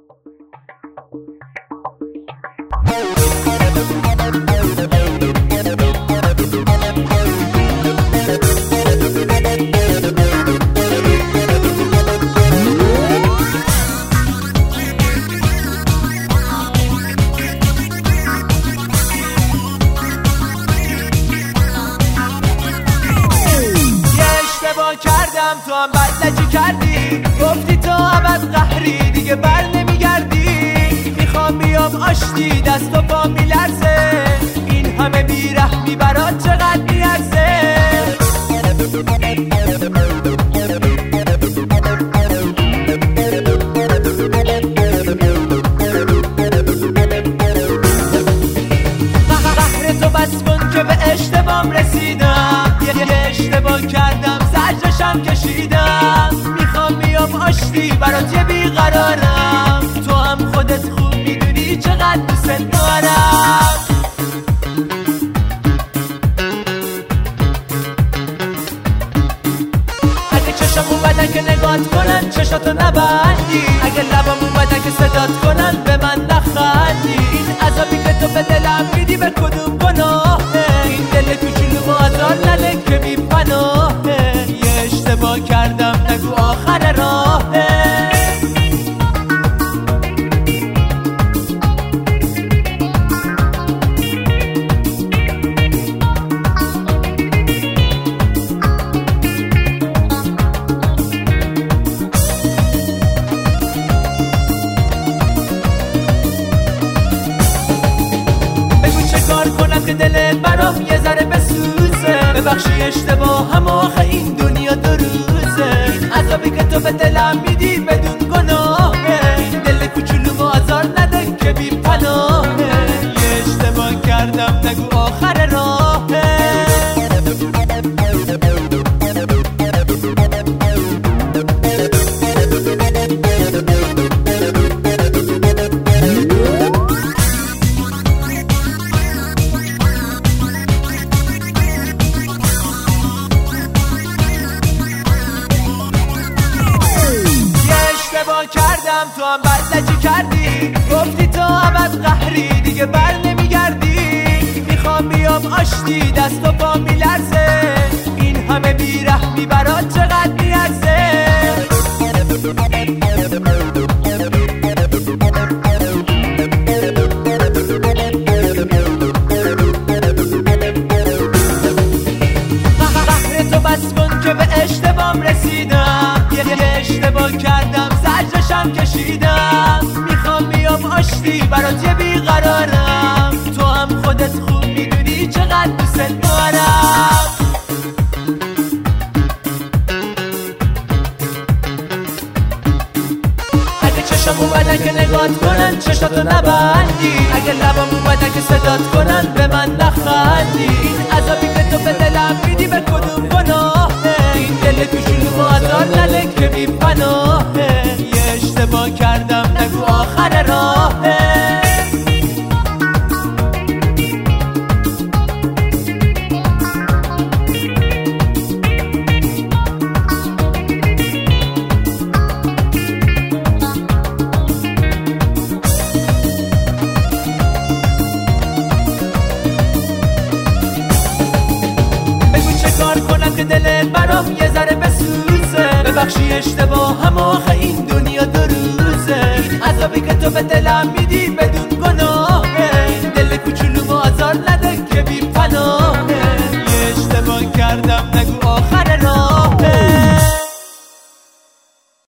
کردم تو هم بدلجی کردی، گفتی تو عوض قهری دیگه بر نمیگردی. میخوام بیام آشتی دست و پا میلرزه، این همه بیرحمی برات چقدر میارزه. قهر تو بس کن که به اشتباهم رسیدم، یه اشتباه کردم زجرشم کشیدم. میخوام بیام آشتی برات یه بیقرارم، تو هم خودت خوب میدونی چقدر دوست دارم. اگه چشم اومدن که نگات کنن چشاتو نبندی، اگه لبم اومدن که صدات کنن به من نخندی. این عذابی که تو به دلم میدی به کدوم گناهه؟ این دل کوچولو آزار نده که بی پناهه. یه اشتباه کردم نگو آخر راهه. که دلت برام یه ذره بسوزه، ببخشی اشتباهم آخه این دنیا دو روزه. این عذابی که تو به دلم میدی بدون گناهه، این دل کوچولو آزار نده که بی پناهه. یه اشتباه کردم نگو آخر راهه. کردم تو هم بدلجی کردی، گفتی تو عوض قهری دیگه بر نمیگردی. میخوام بیام آشتی دست و پا میلرزه، این همه بیرحمی برات چقدر میارزه. قهر تو بس کن که به اشتباهم رسیدم، یه اشتباه کردم زجرشم کشیدم. میخوام بیام آشتی برات یه بیقرارم، تو هم خودت خوب میدونی چقدر دوست دارم. اگه چشم اومدن که نگات کنن چشاتو نبندی، اگه لبم اومدن که صدات کنن به من نخندی. این عذابی که تو به دلم میدی به کدوم گناهه؟ این دل کوچولو آزار نده که بی پناهه. یه اشتباه کردم نگو آخر راهه. که دلت برام یه ذره بسوزه، ببخشی اشتباهم آخه این دنیا دو روزه. این عذابی که تو به دلم میدی بدون